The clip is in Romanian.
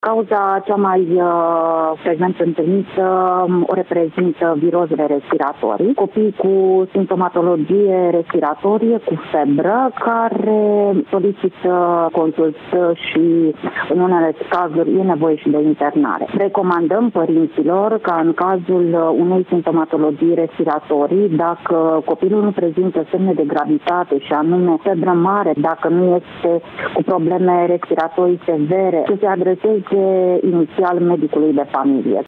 Cauza cea mai frecvent întâlnită o reprezintă virozele respiratorii. Copii cu simptomatologie respiratorie, cu febră, care solicită consultă și în unele cazuri e nevoie și de internare. Recomandăm părinților ca în cazul unei simptomatologii respiratorii, dacă copilul nu prezintă semne de gravitate și anume febră mare, dacă nu este cu probleme respiratorii severe, să se adreseze inițial medicului de familie.